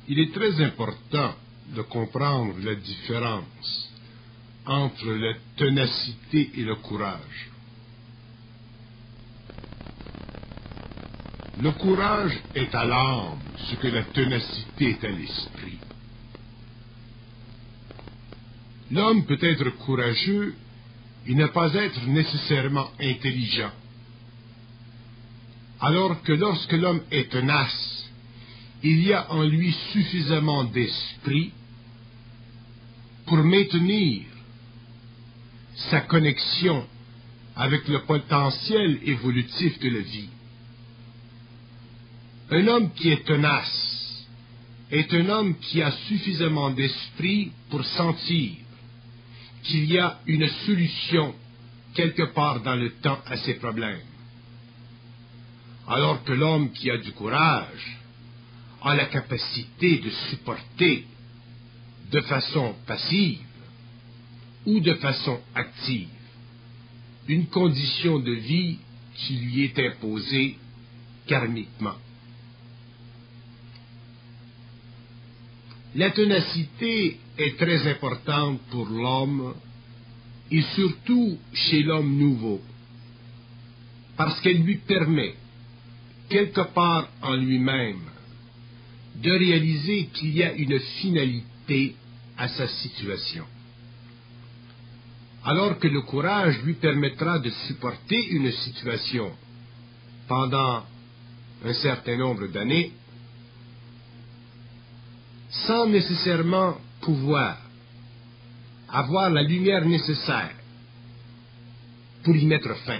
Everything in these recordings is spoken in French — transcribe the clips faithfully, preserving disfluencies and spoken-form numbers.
Il est très important de comprendre la différence entre la ténacité et le courage. Le courage est à l'âme ce que la ténacité est à l'esprit. L'homme peut être courageux et ne pas être nécessairement intelligent, alors que lorsque l'homme est tenace, il y a en lui suffisamment d'esprit pour maintenir sa connexion avec le potentiel évolutif de la vie. Un homme qui est tenace est un homme qui a suffisamment d'esprit pour sentir qu'il y a une solution quelque part dans le temps à ses problèmes. Alors que l'homme qui a du courage a la capacité de supporter de façon passive ou de façon active une condition de vie qui lui est imposée karmiquement. La ténacité est très importante pour l'homme et surtout chez l'homme nouveau, parce qu'elle lui permet, quelque part en lui-même, de réaliser qu'il y a une finalité à sa situation. Alors que le courage lui permettra de supporter une situation pendant un certain nombre d'années, sans nécessairement pouvoir avoir la lumière nécessaire pour y mettre fin.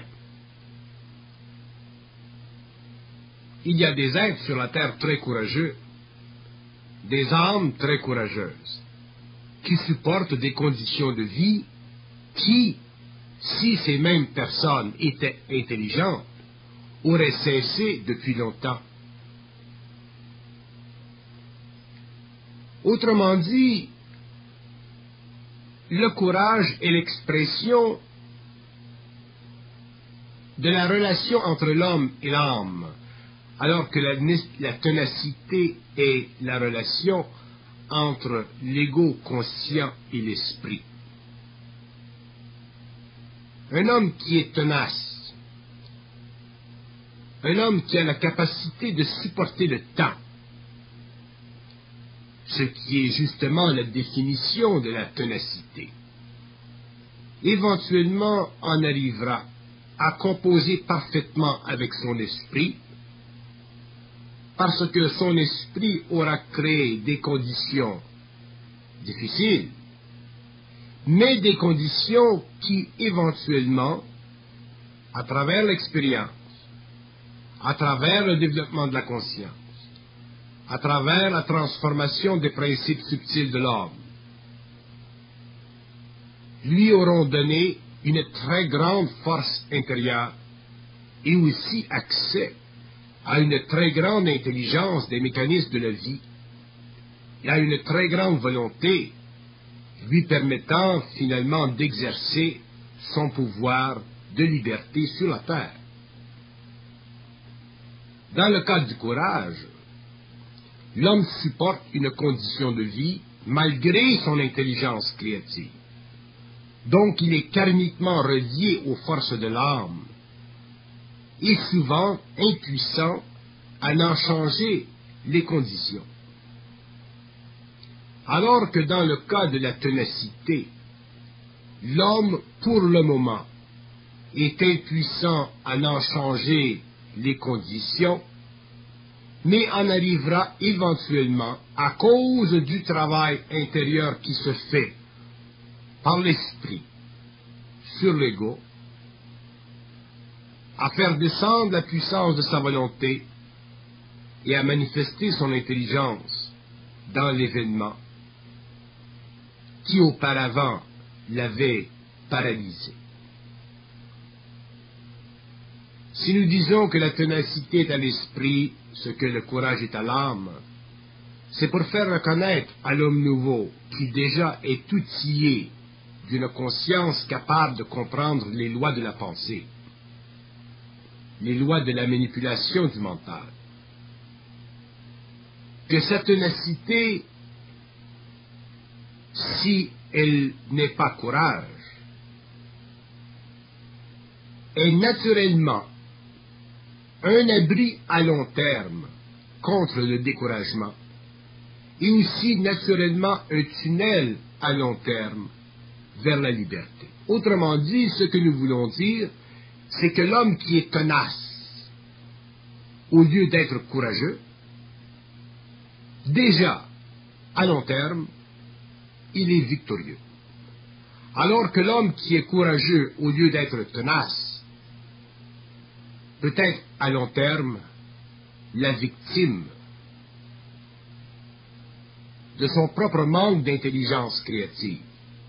Il y a des êtres sur la terre très courageux, des âmes très courageuses, qui supportent des conditions de vie qui, si ces mêmes personnes étaient intelligentes, auraient cessé depuis longtemps. Autrement dit, le courage est l'expression de la relation entre l'homme et l'âme, alors que la, la ténacité est la relation entre l'ego conscient et l'esprit. Un homme qui est tenace, un homme qui a la capacité de supporter le temps, ce qui est justement la définition de la ténacité, éventuellement en arrivera à composer parfaitement avec son esprit, parce que son esprit aura créé des conditions difficiles, mais des conditions qui, éventuellement, à travers l'expérience, à travers le développement de la conscience, à travers la transformation des principes subtils de l'homme, lui auront donné une très grande force intérieure et aussi accès à une très grande intelligence des mécanismes de la vie et à une très grande volonté lui permettant finalement d'exercer son pouvoir de liberté sur la terre. Dans le cas du courage, l'homme supporte une condition de vie malgré son intelligence créative. Donc il est karmiquement relié aux forces de l'âme et souvent impuissant à en changer les conditions. Alors que dans le cas de la ténacité, l'homme, pour le moment, est impuissant à en changer les conditions, mais en arrivera éventuellement, à cause du travail intérieur qui se fait par l'esprit sur l'ego, à faire descendre la puissance de sa volonté et à manifester son intelligence dans l'événement qui auparavant l'avait paralysé. Si nous disons que la ténacité est à l'esprit, ce que le courage est à l'âme, c'est pour faire reconnaître à l'homme nouveau, qui déjà est outillé d'une conscience capable de comprendre les lois de la pensée, les lois de la manipulation du mental, que sa ténacité, si elle n'est pas courage, est naturellement un abri à long terme contre le découragement et aussi naturellement un tunnel à long terme vers la liberté. Autrement dit, ce que nous voulons dire, c'est que l'homme qui est tenace, au lieu d'être courageux, déjà, à long terme, il est victorieux. Alors que l'homme qui est courageux, au lieu d'être tenace, peut être à long terme la victime de son propre manque d'intelligence créative,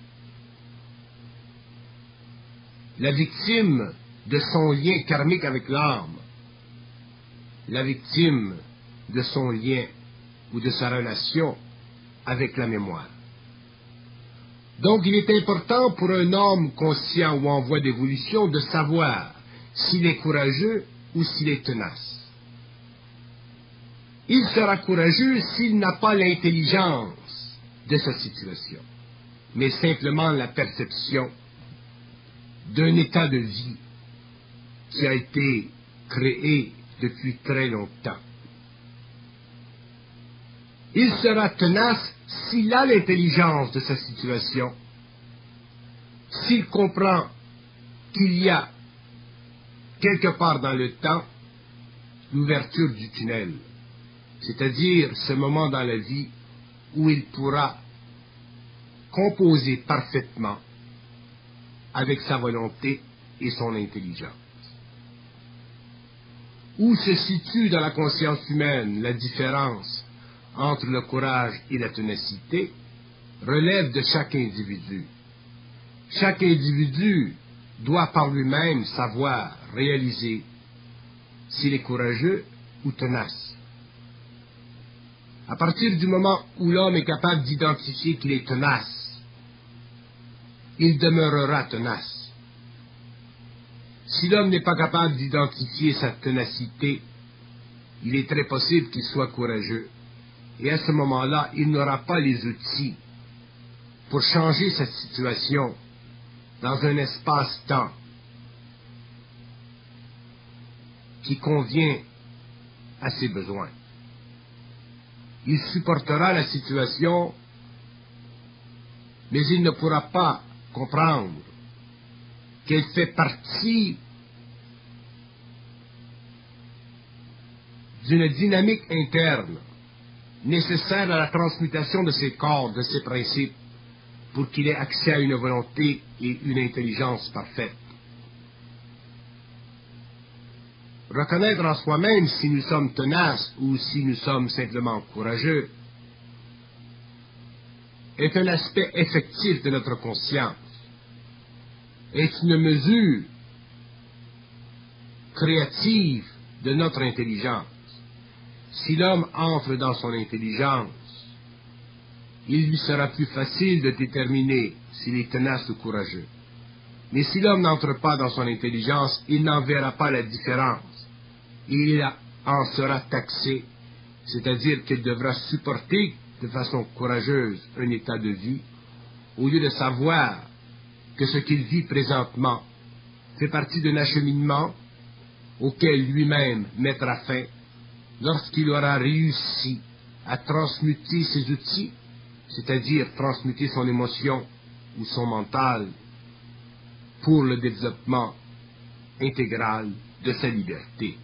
la victime de son lien karmique avec l'âme, la victime de son lien ou de sa relation avec la mémoire. Donc il est important pour un homme conscient ou en voie d'évolution de savoir s'il est courageux ou s'il est tenace. Il sera courageux s'il n'a pas l'intelligence de sa situation, mais simplement la perception d'un état de vie qui a été créé depuis très longtemps. Il sera tenace s'il a l'intelligence de sa situation, s'il comprend qu'il y a quelque part dans le temps l'ouverture du tunnel, c'est-à-dire ce moment dans la vie où il pourra composer parfaitement avec sa volonté et son intelligence. Où se situe dans la conscience humaine la différence entre le courage et la ténacité relève de chaque individu. Chaque individu doit par lui-même savoir, réaliser s'il est courageux ou tenace. À partir du moment où l'homme est capable d'identifier qu'il est tenace, il demeurera tenace. Si l'homme n'est pas capable d'identifier sa ténacité, il est très possible qu'il soit courageux. Et à ce moment-là, il n'aura pas les outils pour changer cette situation dans un espace-temps qui convient à ses besoins. Il supportera la situation, mais il ne pourra pas comprendre qu'elle fait partie d'une dynamique interne nécessaire à la transmutation de ses corps, de ses principes, pour qu'il ait accès à une volonté et une intelligence parfaite. Reconnaître en soi-même si nous sommes tenaces ou si nous sommes simplement courageux est un aspect effectif de notre conscience, est une mesure créative de notre intelligence. Si l'homme entre dans son intelligence, il lui sera plus facile de déterminer s'il est tenace ou courageux. Mais si l'homme n'entre pas dans son intelligence, il n'en verra pas la différence. Il en sera taxé, c'est-à-dire qu'il devra supporter de façon courageuse un état de vie, au lieu de savoir que ce qu'il vit présentement fait partie d'un acheminement auquel lui-même mettra fin lorsqu'il aura réussi à transmuter ses outils, c'est-à-dire transmuter son émotion ou son mental pour le développement intégral de sa liberté.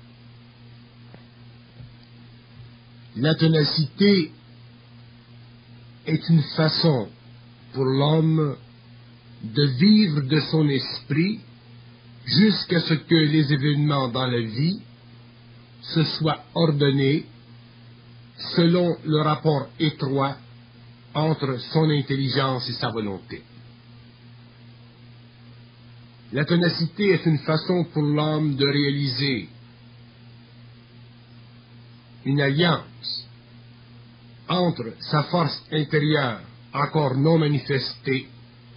La ténacité est une façon pour l'homme de vivre de son esprit jusqu'à ce que les événements dans la vie se soient ordonnés selon le rapport étroit entre son intelligence et sa volonté. La ténacité est une façon pour l'homme de réaliser une alliance entre sa force intérieure encore non manifestée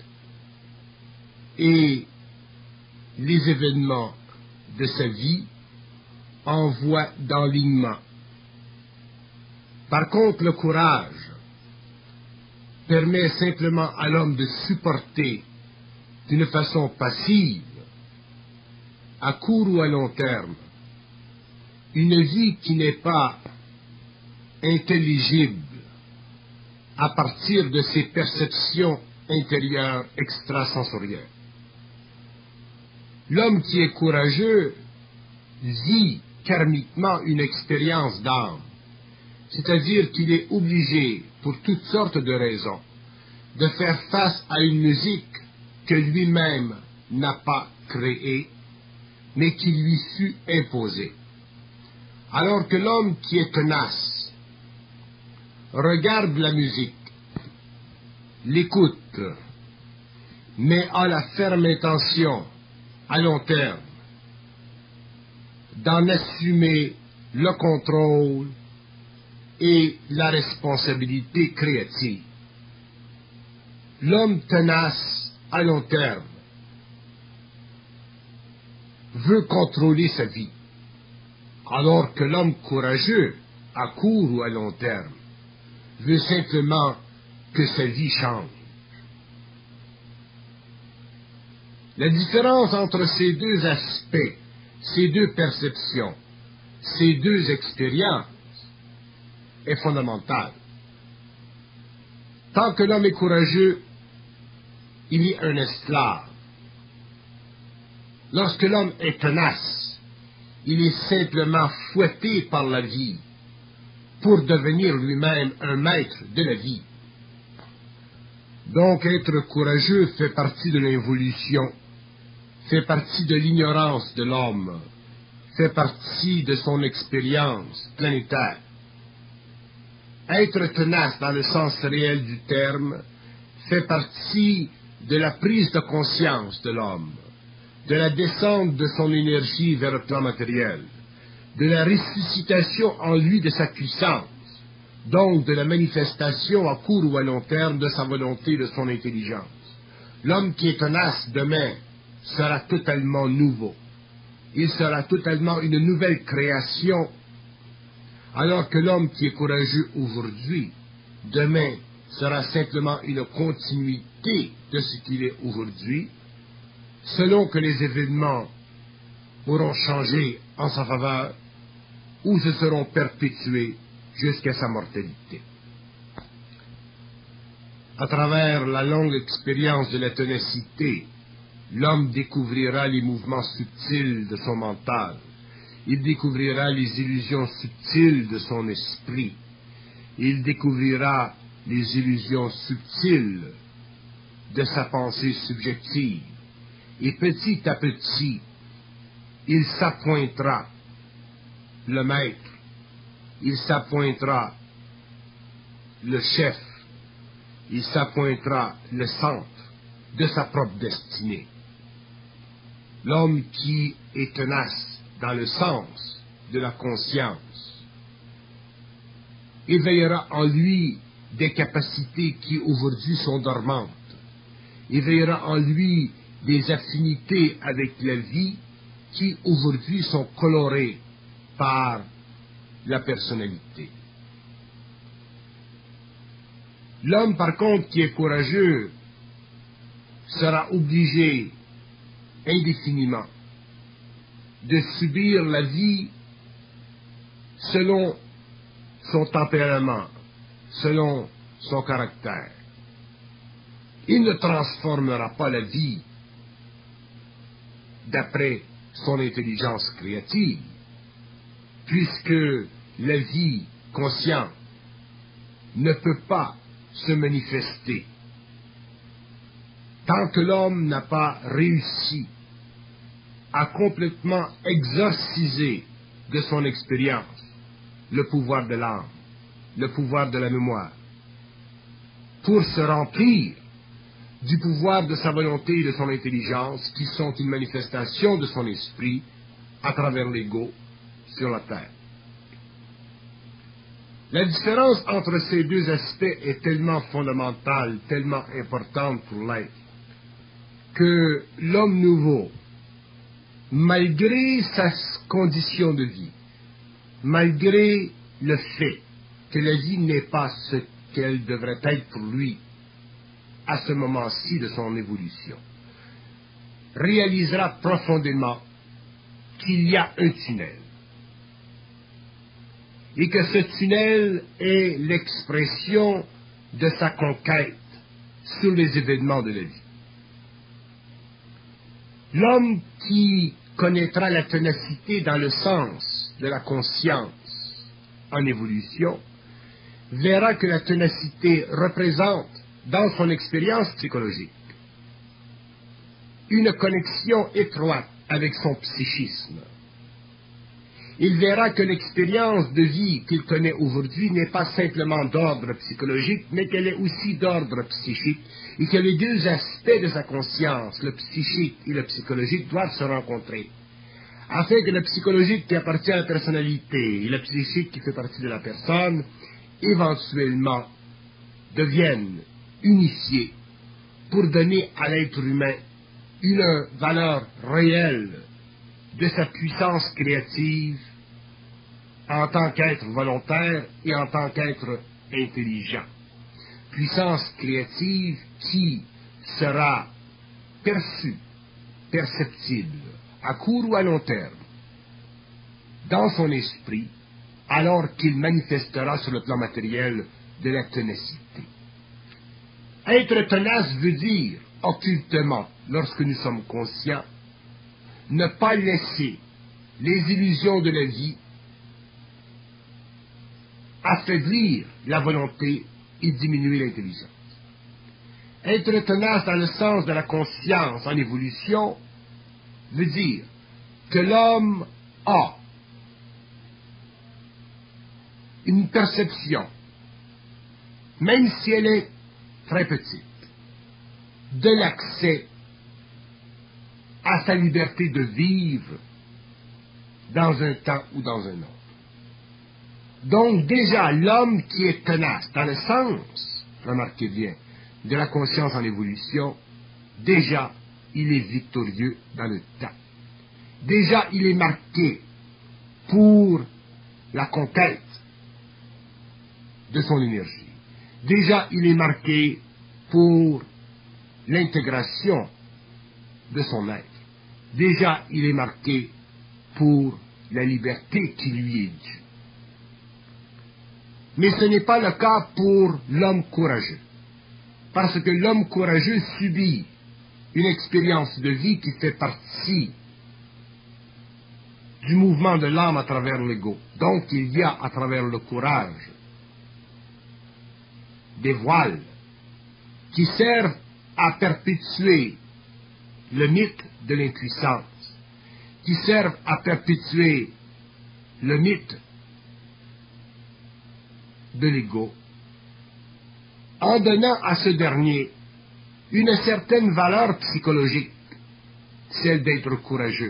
et les événements de sa vie en voie d'enlignement. Par contre, le courage permet simplement à l'homme de supporter d'une façon passive, à court ou à long terme, une vie qui n'est pas intelligible à partir de ses perceptions intérieures extrasensorielles. L'homme qui est courageux vit karmiquement une expérience d'âme, c'est-à-dire qu'il est obligé, pour toutes sortes de raisons, de faire face à une musique que lui-même n'a pas créée, mais qui lui fut imposée. Alors que l'homme qui est tenace regarde la musique, l'écoute, mais a la ferme intention, à long terme, d'en assumer le contrôle et la responsabilité créative. L'homme tenace à long terme veut contrôler sa vie, alors que l'homme courageux, à court ou à long terme, veut simplement que sa vie change. La différence entre ces deux aspects, ces deux perceptions, ces deux expériences est fondamentale. Tant que l'homme est courageux, il est un esclave. Lorsque l'homme est tenace, il est simplement fouetté par la vie pour devenir lui-même un maître de la vie. Donc être courageux fait partie de l'évolution, fait partie de l'ignorance de l'homme, fait partie de son expérience planétaire. Être tenace dans le sens réel du terme fait partie de la prise de conscience de l'homme, de la descente de son énergie vers le plan matériel, de la ressuscitation en lui de sa puissance, donc de la manifestation à court ou à long terme de sa volonté, de son intelligence. L'homme qui est tenace demain sera totalement nouveau. Il sera totalement une nouvelle création, alors que l'homme qui est courageux aujourd'hui, demain, sera simplement une continuité de ce qu'il est aujourd'hui, selon que les événements auront changé en sa faveur ou se seront perpétués jusqu'à sa mortalité. À travers la longue expérience de la ténacité, l'homme découvrira les mouvements subtils de son mental. Il découvrira les illusions subtiles de son esprit. Il découvrira les illusions subtiles de sa pensée subjective. Et petit à petit, il s'appointera le maître, il s'appointera le chef, il s'appointera le centre de sa propre destinée. L'homme qui est tenace dans le sens de la conscience éveillera en lui des capacités qui aujourd'hui sont dormantes, éveillera en lui des affinités avec la vie qui aujourd'hui sont colorées par la personnalité. L'homme, par contre, qui est courageux, sera obligé indéfiniment de subir la vie selon son tempérament, selon son caractère. Il ne transformera pas la vie d'après son intelligence créative, puisque la vie consciente ne peut pas se manifester tant que l'homme n'a pas réussi à complètement exorciser de son expérience le pouvoir de l'âme, le pouvoir de la mémoire, pour se remplir du pouvoir de sa volonté et de son intelligence, qui sont une manifestation de son esprit à travers l'ego sur la terre. La différence entre ces deux aspects est tellement fondamentale, tellement importante pour l'être, que l'homme nouveau, malgré sa condition de vie, malgré le fait que la vie n'est pas ce qu'elle devrait être pour lui à ce moment-ci de son évolution, réalisera profondément qu'il y a un tunnel et que ce tunnel est l'expression de sa conquête sur les événements de la vie. L'homme qui connaîtra la ténacité dans le sens de la conscience en évolution verra que la ténacité représente, dans son expérience psychologique, une connexion étroite avec son psychisme. Il verra que l'expérience de vie qu'il connaît aujourd'hui n'est pas simplement d'ordre psychologique, mais qu'elle est aussi d'ordre psychique, et que les deux aspects de sa conscience, le psychique et le psychologique, doivent se rencontrer, afin que le psychologique qui appartient à la personnalité et le psychique qui fait partie de la personne, éventuellement, deviennent unifiés pour donner à l'être humain une valeur réelle de sa puissance créative en tant qu'être volontaire et en tant qu'être intelligent. Puissance créative qui sera perçue, perceptible, à court ou à long terme, dans son esprit, alors qu'il manifestera sur le plan matériel de la ténacité. Être tenace veut dire, occultement, lorsque nous sommes conscients, ne pas laisser les illusions de la vie affaiblir la volonté et diminuer l'intelligence. Être tenace dans le sens de la conscience en évolution veut dire que l'homme a une perception, même si elle est très petite, de l'accès à sa liberté de vivre dans un temps ou dans un autre. Donc déjà, l'homme qui est tenace, dans le sens, remarquez bien, de la conscience en évolution, déjà, il est victorieux dans le temps. Déjà, il est marqué pour la conquête de son énergie. Déjà, il est marqué pour l'intégration de son être. Déjà, il est marqué pour la liberté qui lui est due. Mais ce n'est pas le cas pour l'homme courageux, parce que l'homme courageux subit une expérience de vie qui fait partie du mouvement de l'âme à travers l'ego. Donc il y a à travers le courage des voiles qui servent à perpétuer le mythe de l'impuissance, qui servent à perpétuer le mythe de l'ego, en donnant à ce dernier une certaine valeur psychologique, celle d'être courageux.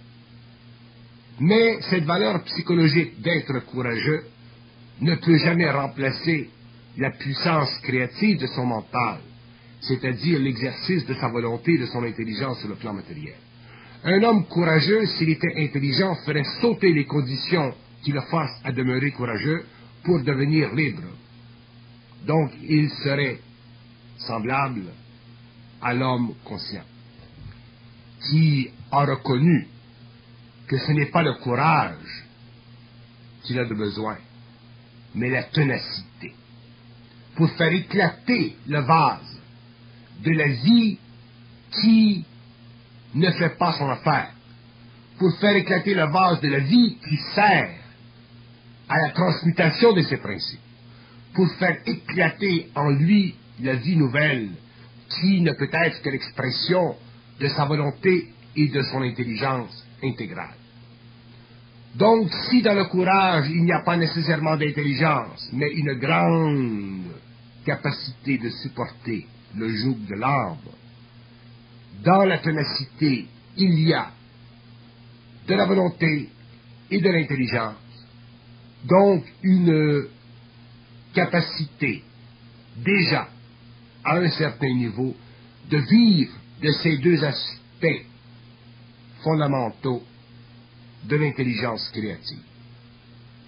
Mais cette valeur psychologique d'être courageux ne peut jamais remplacer la puissance créative de son mental, c'est-à-dire l'exercice de sa volonté et de son intelligence sur le plan matériel. Un homme courageux, s'il était intelligent, ferait sauter les conditions qui le forcent à demeurer courageux pour devenir libre. Donc, il serait semblable à l'homme conscient, qui a reconnu que ce n'est pas le courage qu'il a de besoin, mais la ténacité, pour faire éclater le vase de la vie qui ne fait pas son affaire, pour faire éclater le vase de la vie qui sert à la transmutation de ses principes, pour faire éclater en lui la vie nouvelle qui ne peut être que l'expression de sa volonté et de son intelligence intégrale. Donc, si dans le courage il n'y a pas nécessairement d'intelligence, mais une grande capacité de supporter le joug de l'arbre, dans la ténacité il y a de la volonté et de l'intelligence, donc une capacité déjà à un certain niveau de vivre de ces deux aspects fondamentaux de l'intelligence créative.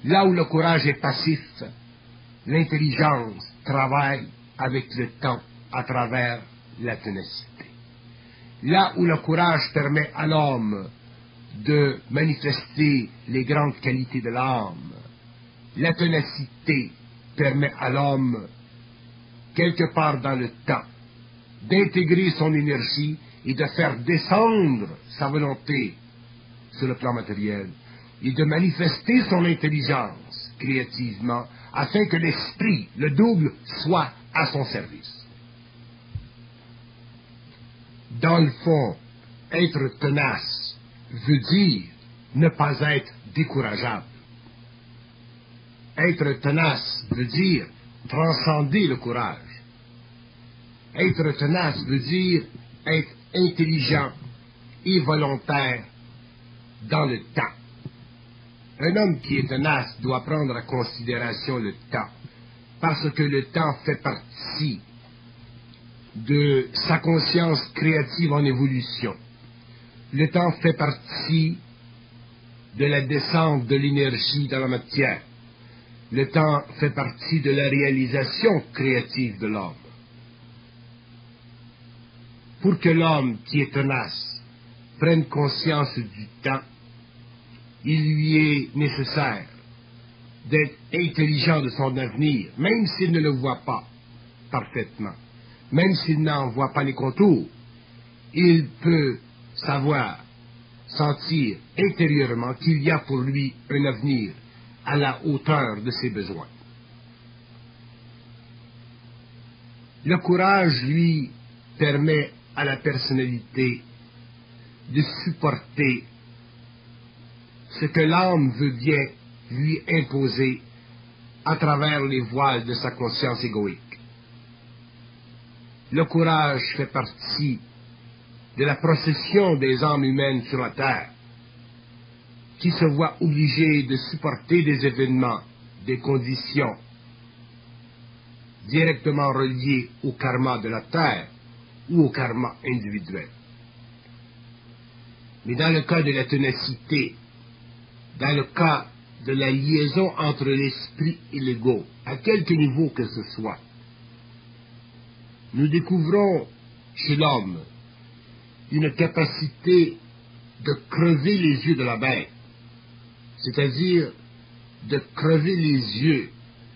Là où le courage est passif, l'intelligence travaille avec le temps à travers la ténacité. Là où le courage permet à l'homme de manifester les grandes qualités de l'âme, la ténacité permet à l'homme, quelque part dans le temps, d'intégrer son énergie et de faire descendre sa volonté sur le plan matériel et de manifester son intelligence créativement afin que l'esprit, le double, soit à son service. Dans le fond, être tenace veut dire ne pas être décourageable. Être tenace veut dire transcender le courage. Être tenace veut dire être intelligent et volontaire dans le temps. Un homme qui est tenace doit prendre en considération le temps, parce que le temps fait partie de sa conscience créative en évolution. Le temps fait partie de la descente de l'énergie dans la matière. Le temps fait partie de la réalisation créative de l'homme. Pour que l'homme qui est tenace prenne conscience du temps, il lui est nécessaire d'être intelligent de son avenir, même s'il ne le voit pas parfaitement, même s'il n'en voit pas les contours. Il peut savoir, sentir intérieurement qu'il y a pour lui un avenir à la hauteur de ses besoins. Le courage, lui, permet à la personnalité de supporter ce que l'âme veut bien lui imposer à travers les voiles de sa conscience égoïque. Le courage fait partie de la procession des âmes humaines sur la terre, qui se voient obligées de supporter des événements, des conditions directement reliées au karma de la terre ou au karma individuel. Mais dans le cas de la ténacité, dans le cas de la liaison entre l'esprit et l'ego, à quelque niveau que ce soit, nous découvrons chez l'homme une capacité de crever les yeux de la bête, c'est-à-dire de crever les yeux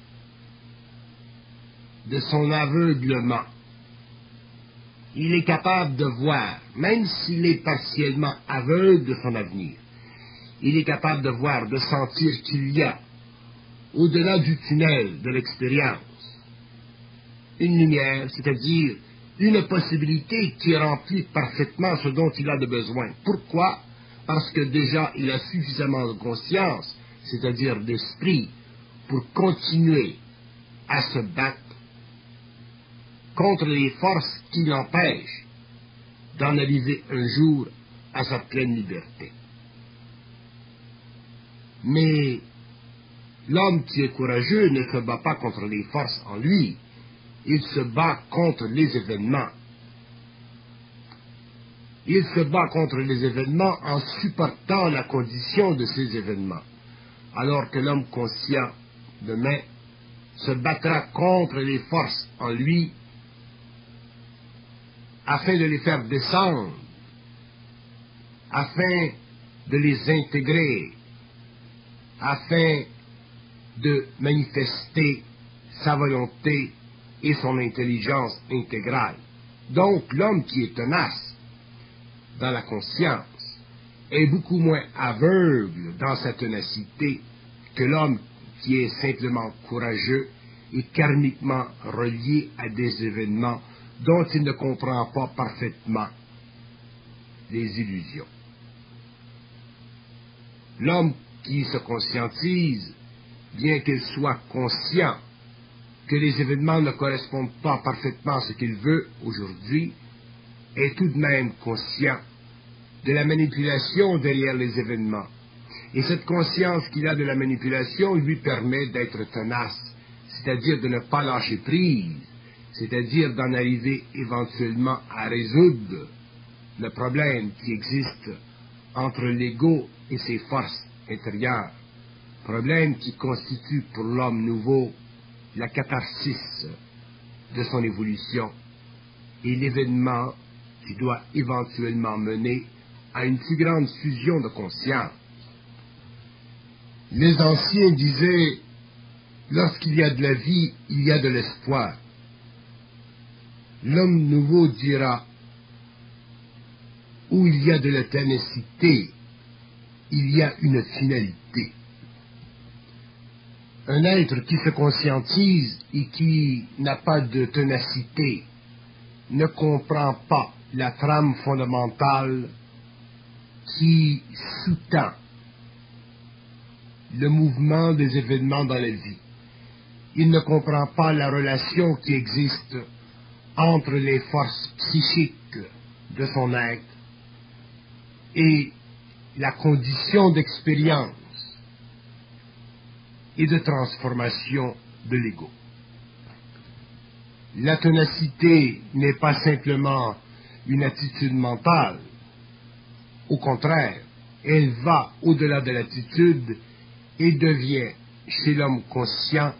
de son aveuglement. Il est capable de voir, même s'il est partiellement aveugle de son avenir, il est capable de voir, de sentir qu'il y a, au-delà du tunnel de l'expérience, une lumière, c'est-à-dire une possibilité qui remplit parfaitement ce dont il a de besoin. Pourquoi? Parce que déjà il a suffisamment de conscience, c'est-à-dire d'esprit, pour continuer à se battre contre les forces qui l'empêchent d'en arriver un jour à sa pleine liberté. Mais l'homme qui est courageux ne se bat pas contre les forces en lui, il se bat contre les événements. Il se bat contre les événements en supportant la condition de ces événements, alors que l'homme conscient demain se battra contre les forces en lui afin de les faire descendre, afin de les intégrer, afin de manifester sa volonté et son intelligence intégrale. Donc l'homme qui est tenace dans la conscience est beaucoup moins aveugle dans sa ténacité que l'homme qui est simplement courageux et karmiquement relié à des événements dont il ne comprend pas parfaitement les illusions. L'homme qui se conscientise, bien qu'il soit conscient que les événements ne correspondent pas parfaitement à ce qu'il veut aujourd'hui, est tout de même conscient de la manipulation derrière les événements. Et cette conscience qu'il a de la manipulation lui permet d'être tenace, c'est-à-dire de ne pas lâcher prise, c'est-à-dire d'en arriver éventuellement à résoudre le problème qui existe entre l'ego et ses forces intérieures, problème qui constitue pour l'homme nouveau la catharsis de son évolution et l'événement qui doit éventuellement mener à une plus grande fusion de conscience. Les anciens disaient, lorsqu'il y a de la vie, il y a de l'espoir. L'homme nouveau dira, où il y a de la ténacité, il y a une finalité. Un être qui se conscientise et qui n'a pas de ténacité ne comprend pas la trame fondamentale qui sous-tend le mouvement des événements dans la vie. Il ne comprend pas la relation qui existe entre les forces psychiques de son être et la condition d'expérience et de transformation de l'ego. La ténacité n'est pas simplement une attitude mentale. Au contraire, elle va au-delà de l'attitude et devient, chez l'homme conscient,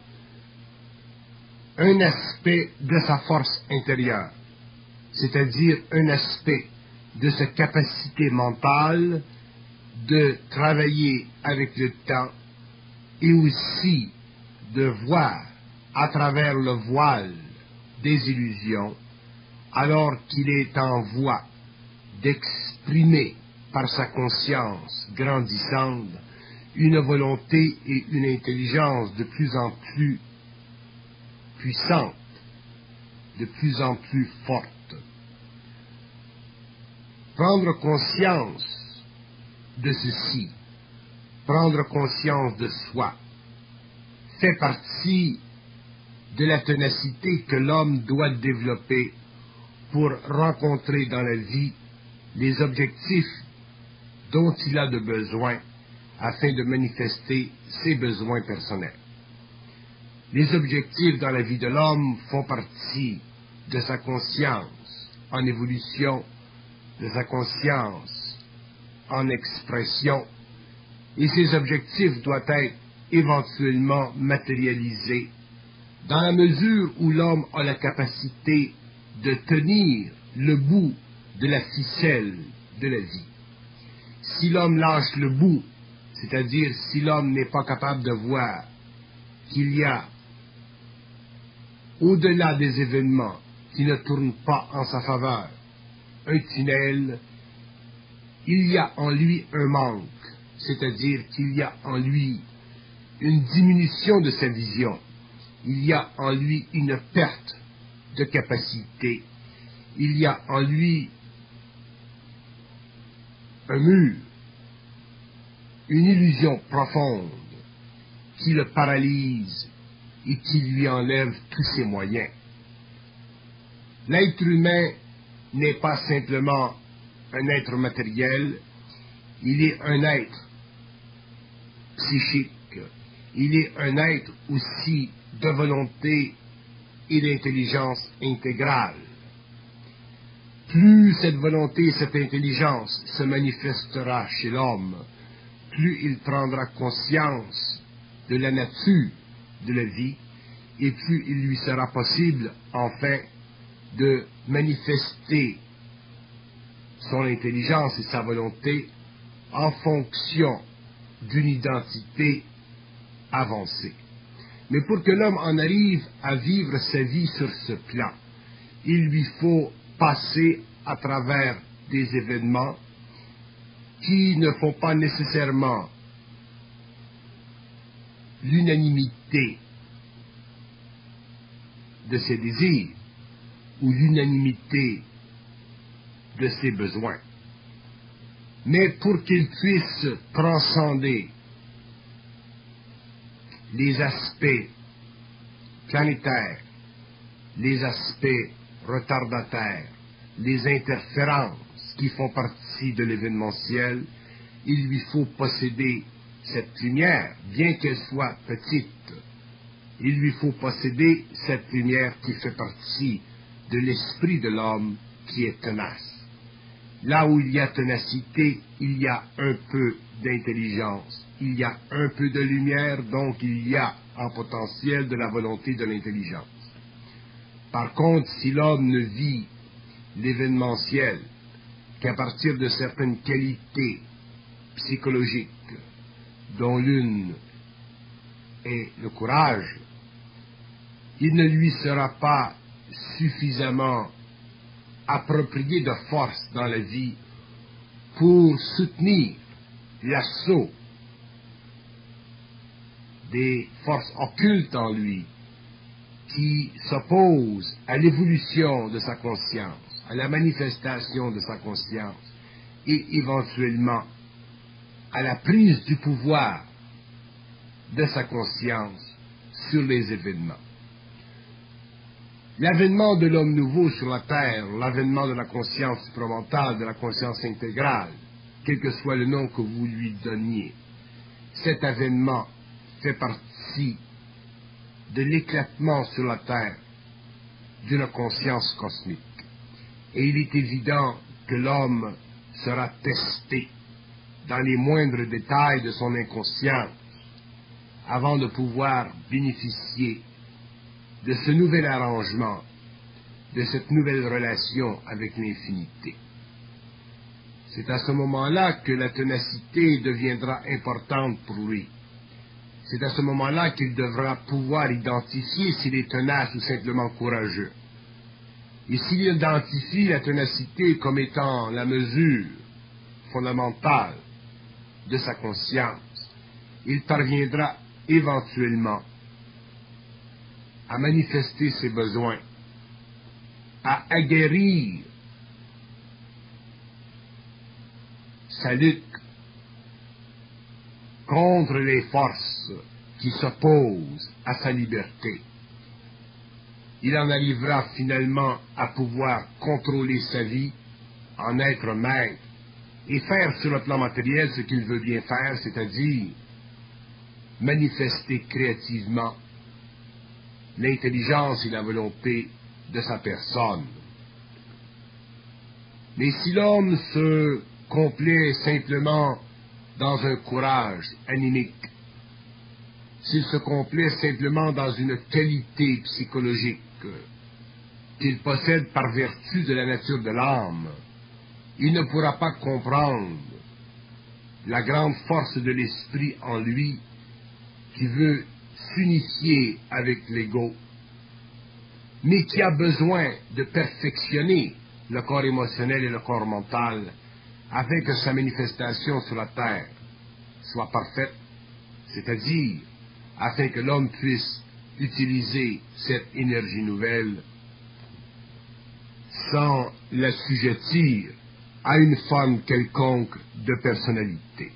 un aspect de sa force intérieure, c'est-à-dire un aspect de sa capacité mentale de travailler avec le temps et aussi de voir à travers le voile des illusions, alors qu'il est en voie d'exprimer par sa conscience grandissante une volonté et une intelligence de plus en plus puissante, de plus en plus forte. Prendre conscience de ceci, prendre conscience de soi, fait partie de la ténacité que l'homme doit développer pour rencontrer dans la vie les objectifs dont il a de besoin afin de manifester ses besoins personnels. Les objectifs dans la vie de l'homme font partie de sa conscience en évolution, de sa conscience en expression, et ces objectifs doivent être éventuellement matérialisés dans la mesure où l'homme a la capacité de tenir le bout de la ficelle de la vie. Si l'homme lâche le bout, c'est-à-dire si l'homme n'est pas capable de voir qu'il y a, au-delà des événements qui ne tournent pas en sa faveur, un tunnel, il y a en lui un manque, c'est-à-dire qu'il y a en lui une diminution de sa vision, il y a en lui une perte de capacité, il y a en lui un mur, une illusion profonde qui le paralyse et qui lui enlève tous ses moyens. L'être humain n'est pas simplement un être matériel, il est un être psychique, il est un être aussi de volonté et d'intelligence intégrale. Plus cette volonté et cette intelligence se manifestera chez l'homme, plus il prendra conscience de la nature de la vie, et plus il lui sera possible, enfin, de manifester son intelligence et sa volonté en fonction d'une identité avancée. Mais pour que l'homme en arrive à vivre sa vie sur ce plan, il lui faut passer à travers des événements qui ne font pas nécessairement l'unanimité de ses désirs ou l'unanimité de ses besoins. Mais pour qu'il puisse transcender les aspects planétaires, les aspects retardataires, les interférences qui font partie de l'événementiel, il lui faut posséder cette lumière, bien qu'elle soit petite. Il lui faut posséder cette lumière qui fait partie de l'esprit de l'homme qui est tenace. Là où il y a ténacité, il y a un peu d'intelligence il y a un peu de lumière, donc il y a en potentiel de la volonté de l'intelligence. Par contre, si l'homme ne vit l'événementiel qu'à partir de certaines qualités psychologiques, dont l'une est le courage, il ne lui sera pas suffisamment approprié de force dans la vie pour soutenir l'assaut des forces occultes en lui qui s'opposent à l'évolution de sa conscience, à la manifestation de sa conscience et éventuellement à la prise du pouvoir de sa conscience sur les événements. L'avènement de l'homme nouveau sur la terre, l'avènement de la conscience supramentale, de la conscience intégrale, quel que soit le nom que vous lui donniez, cet avènement fait partie de l'éclatement sur la terre d'une conscience cosmique. Et il est évident que l'homme sera testé dans les moindres détails de son inconscience avant de pouvoir bénéficier de ce nouvel arrangement, de cette nouvelle relation avec l'infinité. C'est à ce moment-là que la ténacité deviendra importante pour lui. C'est à ce moment-là qu'il devra pouvoir identifier s'il est tenace ou simplement courageux. Et s'il identifie la ténacité comme étant la mesure fondamentale de sa conscience, il parviendra éventuellement à manifester ses besoins, à aguerrir sa lutte contre les forces qui s'opposent à sa liberté. Il en arrivera finalement à pouvoir contrôler sa vie, en être maître, et faire sur le plan matériel ce qu'il veut bien faire, c'est-à-dire manifester créativement l'intelligence et la volonté de sa personne. Mais si l'homme se complaît simplement dans un courage animique, s'il se complaît simplement dans une qualité psychologique qu'il possède par vertu de la nature de l'âme, il ne pourra pas comprendre la grande force de l'esprit en lui qui veut s'unifier avec l'ego, mais qui a besoin de perfectionner le corps émotionnel et le corps mental afin que sa manifestation sur la terre soit parfaite, c'est-à-dire afin que l'homme puisse utiliser cette énergie nouvelle sans l'assujettir à une forme quelconque de personnalité.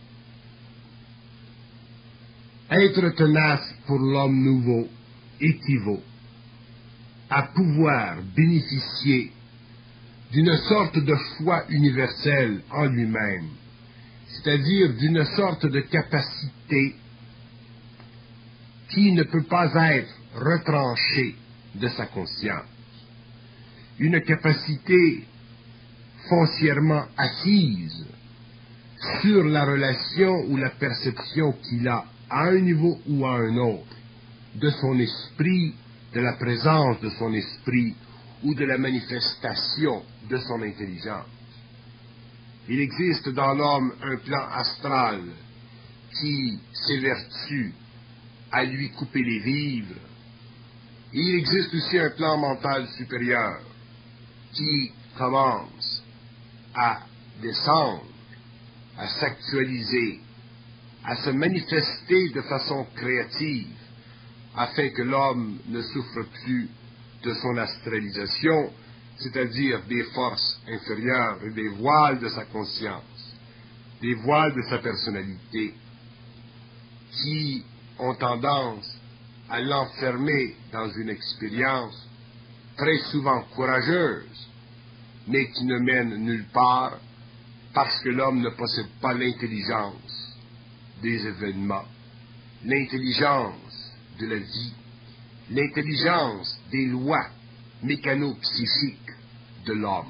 Être tenace pour l'homme nouveau équivaut à pouvoir bénéficier d'une sorte de foi universelle en lui-même, c'est-à-dire d'une sorte de capacité qui ne peut pas être retranchée de sa conscience. Une capacité foncièrement assise sur la relation ou la perception qu'il a à un niveau ou à un autre de son esprit, de la présence de son esprit ou de la manifestation de son intelligence. Il existe dans l'homme un plan astral qui s'évertue à lui couper les vivres. Et il existe aussi un plan mental supérieur qui commence à descendre, à s'actualiser, à se manifester de façon créative, afin que l'homme ne souffre plus de son astralisation, c'est-à-dire des forces inférieures et des voiles de sa conscience, des voiles de sa personnalité, qui ont tendance à l'enfermer dans une expérience très souvent courageuse, mais qui ne mène nulle part parce que l'homme ne possède pas l'intelligence des événements, l'intelligence de la vie, l'intelligence des lois mécano-psychiques de l'homme.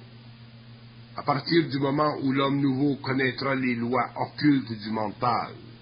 À partir du moment où l'homme nouveau connaîtra les lois occultes du mental,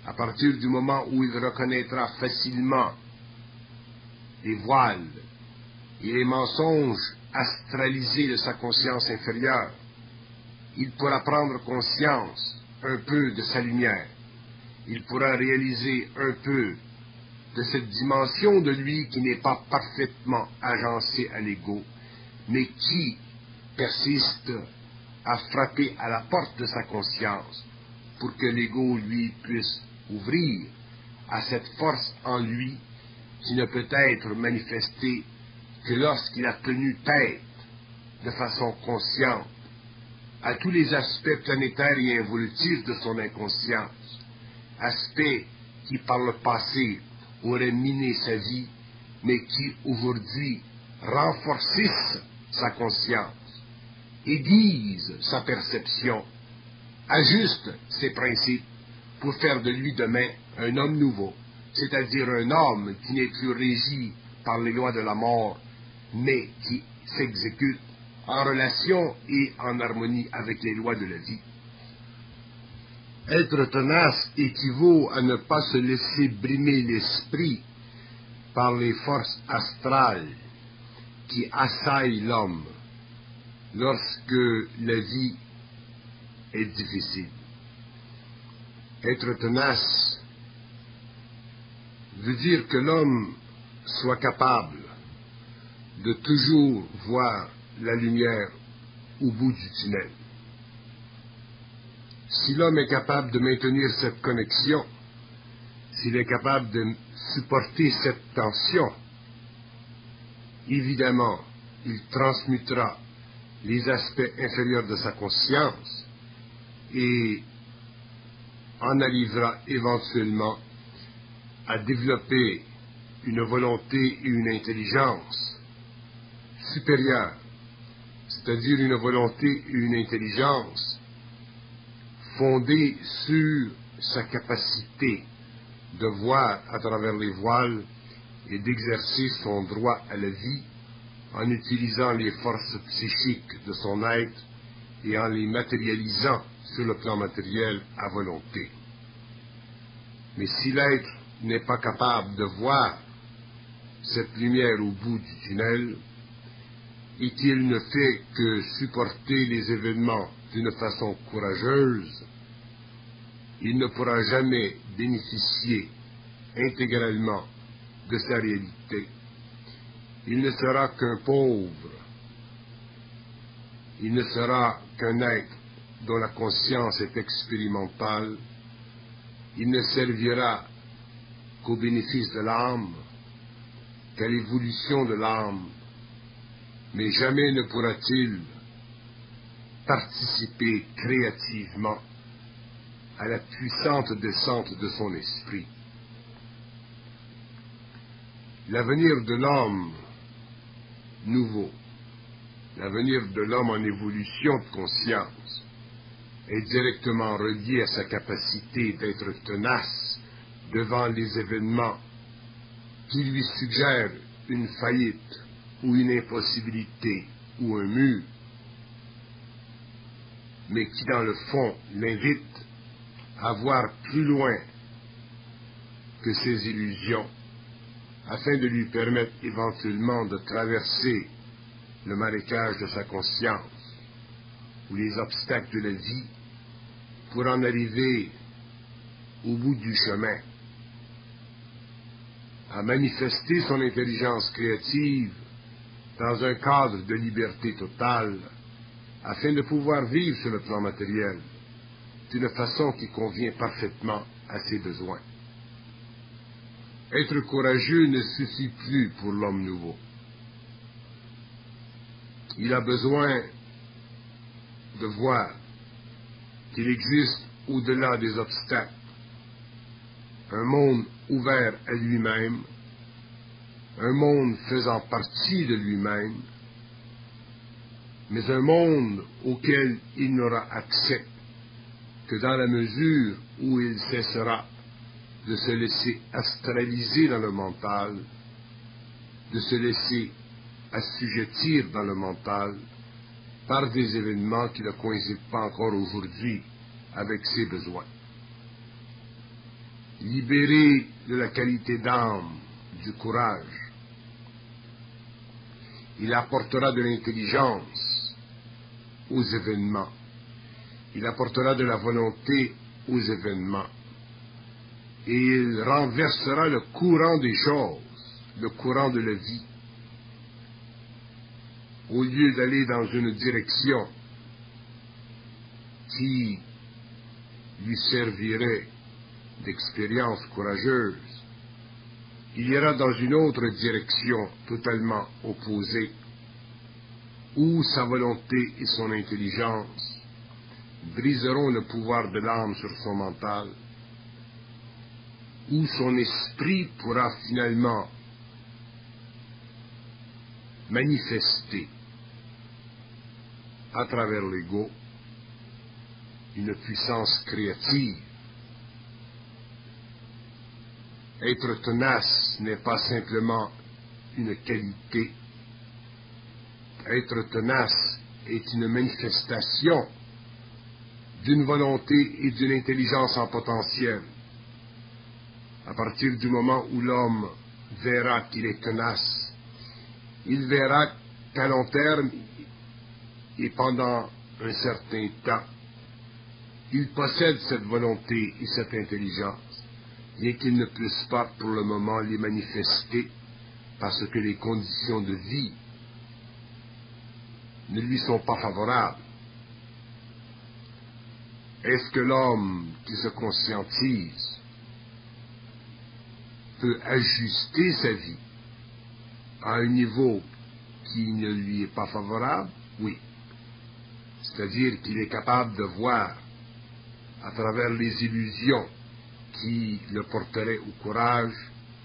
à partir du moment où il reconnaîtra facilement les voiles et les mensonges astralisés de sa conscience inférieure, il pourra prendre conscience un peu de sa lumière. Il pourra réaliser un peu de cette dimension de lui qui n'est pas parfaitement agencée à l'ego, mais qui persiste à frapper à la porte de sa conscience pour que l'ego, lui, puisse ouvrir à cette force en lui qui ne peut être manifestée que lorsqu'il a tenu tête de façon consciente à tous les aspects planétaires et involutifs de son inconscience, aspects qui par le passé auraient miné sa vie, mais qui aujourd'hui renforcissent sa conscience, aiguisent sa perception, ajustent ses principes pour faire de lui demain un homme nouveau, c'est-à-dire un homme qui n'est plus régi par les lois de la mort, mais qui s'exécute en relation et en harmonie avec les lois de la vie. Être tenace équivaut à ne pas se laisser brimer l'esprit par les forces astrales qui assaillent l'homme lorsque la vie est difficile. Être tenace veut dire que l'homme soit capable de toujours voir la lumière au bout du tunnel. Si l'homme est capable de maintenir cette connexion, s'il est capable de supporter cette tension, évidemment, il transmutera les aspects inférieurs de sa conscience et en arrivera éventuellement à développer une volonté et une intelligence supérieure, c'est-à-dire une volonté et une intelligence fondée sur sa capacité de voir à travers les voiles et d'exercer son droit à la vie en utilisant les forces psychiques de son être et en les matérialisant sur le plan matériel à volonté. Mais si l'être n'est pas capable de voir cette lumière au bout du tunnel et qu'il ne fait que supporter les événements d'une façon courageuse, il ne pourra jamais bénéficier intégralement de sa réalité. Il ne sera qu'un pauvre, il ne sera qu'un être dont la conscience est expérimentale, il ne servira qu'au bénéfice de l'âme, qu'à l'évolution de l'âme, mais jamais ne pourra-t-il participer créativement à la puissante descente de son esprit. L'avenir de l'homme nouveau, l'avenir de l'homme en évolution de conscience, est directement relié à sa capacité d'être tenace devant les événements qui lui suggèrent une faillite ou une impossibilité ou un mur, mais qui dans le fond l'invite à voir plus loin que ses illusions, afin de lui permettre éventuellement de traverser le marécage de sa conscience ou les obstacles de la vie pour en arriver au bout du chemin, à manifester son intelligence créative dans un cadre de liberté totale, afin de pouvoir vivre sur le plan matériel d'une façon qui convient parfaitement à ses besoins. Être courageux ne suffit plus pour l'homme nouveau. Il a besoin de voir qu'il existe au-delà des obstacles un monde ouvert à lui-même, un monde faisant partie de lui-même, mais un monde auquel il n'aura accès que dans la mesure où il cessera de se laisser astraliser dans le mental, de se laisser assujettir dans le mental par des événements qui ne coïncident pas encore aujourd'hui avec ses besoins. libéré de la qualité d'âme, du courage. Il apportera de l'intelligence aux événements. Il apportera de la volonté aux événements. Et il renversera le courant des choses, le courant de la vie. Au lieu d'aller dans une direction qui lui servirait d'expérience courageuse, il ira dans une autre direction totalement opposée, où sa volonté et son intelligence briseront le pouvoir de l'âme sur son mental, où son esprit pourra finalement manifester à travers l'ego une puissance créative. Être tenace n'est pas simplement une qualité. Être tenace est une manifestation d'une volonté et d'une intelligence en potentiel. À partir du moment où l'homme verra qu'il est tenace, il verra qu'à long terme et pendant un certain temps, il possède cette volonté et cette intelligence, bien qu'il ne puisse pas pour le moment les manifester parce que les conditions de vie ne lui sont pas favorables. Est-ce que l'homme qui se conscientise peut ajuster sa vie à un niveau qui ne lui est pas favorable? Oui. C'est-à-dire qu'il est capable de voir à travers les illusions qui le porteraient au courage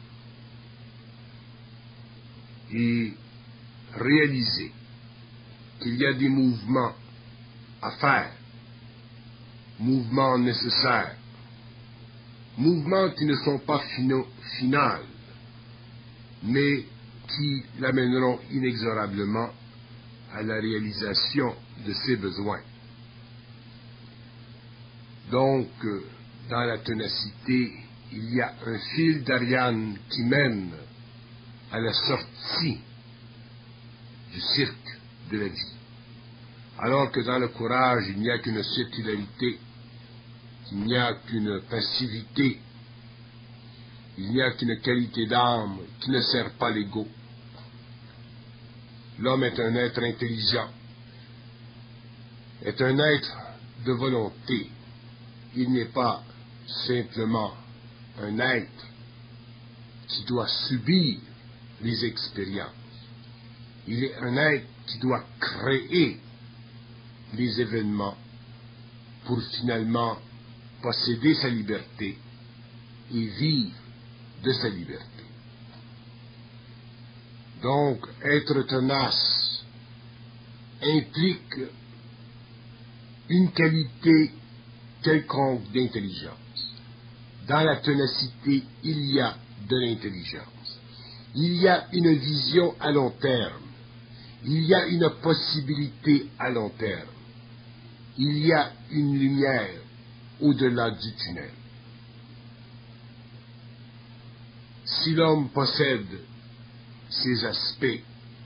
et réaliser qu'il y a des mouvements à faire, mouvements nécessaires, mouvements qui ne sont pas finaux, finals, mais qui l'amèneront inexorablement à la réalisation de ses besoins. Donc, dans la ténacité, il y a un fil d'Ariane qui mène à la sortie du cirque de la vie. Alors que dans le courage, il n'y a qu'une sécularité, il n'y a qu'une passivité, il n'y a qu'une qualité d'âme qui ne sert pas l'ego. L'homme est un être intelligent, est un être de volonté. Il n'est pas simplement un être qui doit subir les expériences. Il est un être qui doit créer les événements pour finalement posséder sa liberté et vivre de sa liberté. Donc, être tenace implique une qualité quelconque d'intelligence. Dans la ténacité, il y a de l'intelligence. Il y a une vision à long terme. Il y a une possibilité à long terme. Il y a une lumière au-delà du tunnel. Si l'homme possède ces aspects,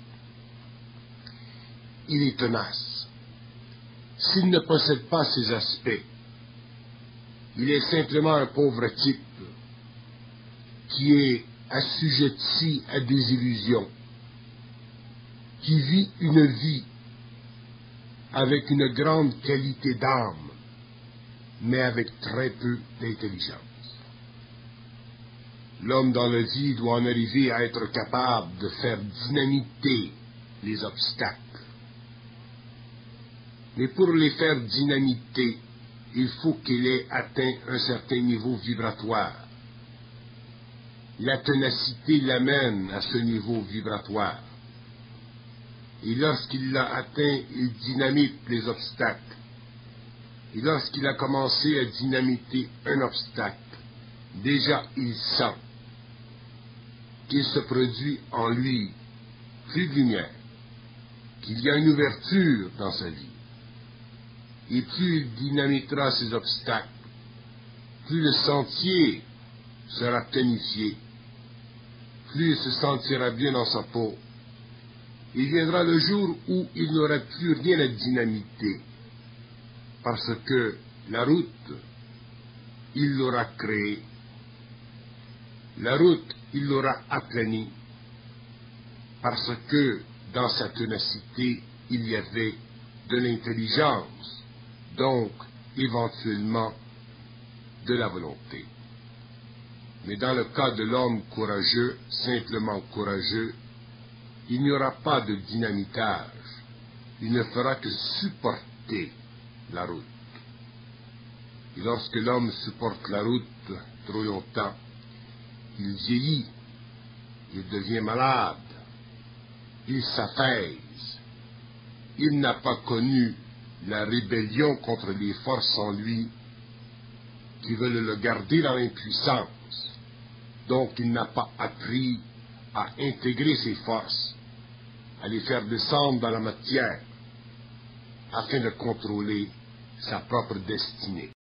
il est tenace. S'il ne possède pas ces aspects, il est simplement un pauvre type qui est assujetti à des illusions, qui vit une vie avec une grande qualité d'âme, mais avec très peu d'intelligence. L'homme dans la vie doit en arriver à être capable de faire dynamiter les obstacles. Mais pour les faire dynamiter, il faut qu'il ait atteint un certain niveau vibratoire. La ténacité l'amène à ce niveau vibratoire. Et lorsqu'il l'a atteint, il dynamite les obstacles. Et lorsqu'il a commencé à dynamiter un obstacle, déjà il sent qu'il se produit en lui plus de lumière, qu'il y a une ouverture dans sa vie. Et plus il dynamitera ces obstacles, plus le sentier sera tonifié, plus il se sentira bien dans sa peau. Il viendra le jour où il n'aura plus rien à dynamiter, parce que la route, il l'aura créée. La route, il l'aura aplanie, parce que dans sa ténacité, il y avait de l'intelligence, donc éventuellement de la volonté. Mais dans le cas de l'homme courageux, simplement courageux, il n'y aura pas de dynamitage, il ne fera que supporter la route. Et lorsque l'homme supporte la route trop longtemps, il vieillit, il devient malade, il s'affaisse, il n'a pas connu la rébellion contre les forces en lui qui veulent le garder dans l'impuissance. Donc il n'a pas appris à intégrer ses forces, à les faire descendre dans la matière, afin de contrôler sa propre destinée.